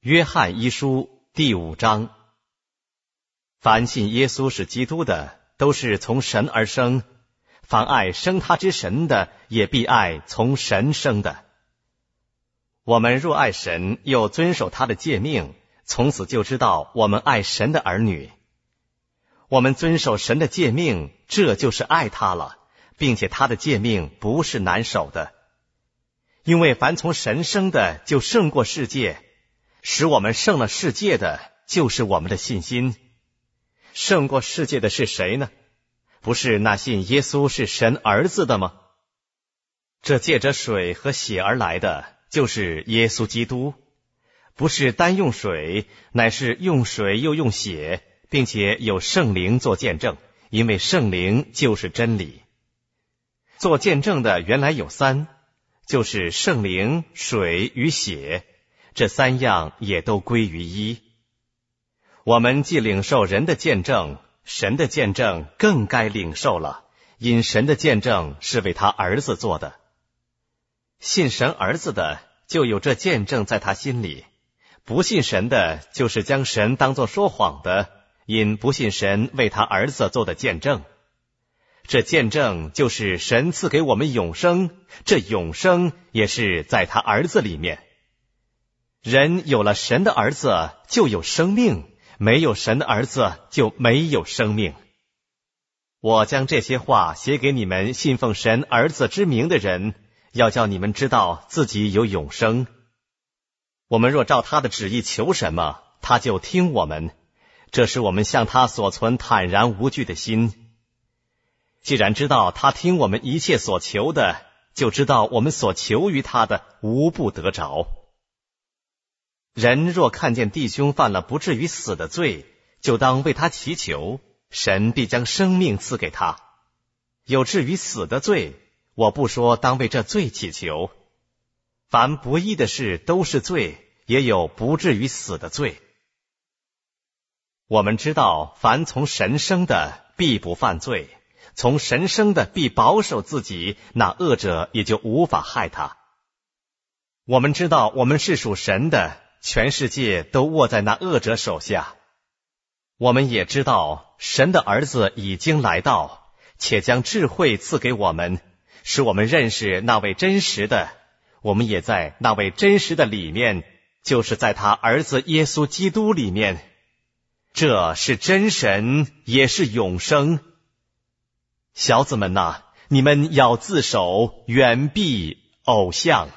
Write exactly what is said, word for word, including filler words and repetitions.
约翰一书第五章：凡信耶稣是基督的，都是从神而生；凡爱生他之神的，也必爱从神生的。我们若爱神，又遵守他的诫命，从此就知道我们爱神的儿女。我们遵守神的诫命，这就是爱他了，并且他的诫命不是难守的。因为凡从神生的，就胜过世界；使我们胜了世界的，就是我们的信心。胜过世界的是谁呢？不是那信耶稣是神儿子的吗？这借着水和血而来的，就是耶稣基督，不是单用水，乃是用水又用血，并且有圣灵做见证，因为圣灵就是真理。做见证的原来有三，就是圣灵、水与血，这三样也都归于一。我们既领受人的见证，神的见证更该领受了，因神的见证是为他儿子做的。信神儿子的，就有这见证在他心里；不信神的，就是将神当作说谎的，因不信神为他儿子做的见证。这见证就是神赐给我们永生，这永生也是在他儿子里面。人有了神的儿子，就有生命；没有神的儿子，就没有生命。我将这些话写给你们信奉神儿子之名的人，要叫你们知道自己有永生。我们若照他的旨意求什么，他就听我们，这是我们向他所存坦然无惧的心。既然知道他听我们一切所求的，就知道我们所求于他的无不得着。人若看见弟兄犯了不至于死的罪，就当为他祈求，神必将生命赐给他。有至于死的罪，我不说当为这罪祈求。凡不义的事都是罪，也有不至于死的罪。我们知道，凡从神生的，必不犯罪；从神生的必保守自己，那恶者也就无法害他。我们知道我们是属神的，全世界都握在那恶者手下。我们也知道神的儿子已经来到，且将智慧赐给我们，使我们认识那位真实的。我们也在那位真实的里面，就是在他儿子耶稣基督里面。这是真神，也是永生。小子们哪，你们要自守，远避偶像。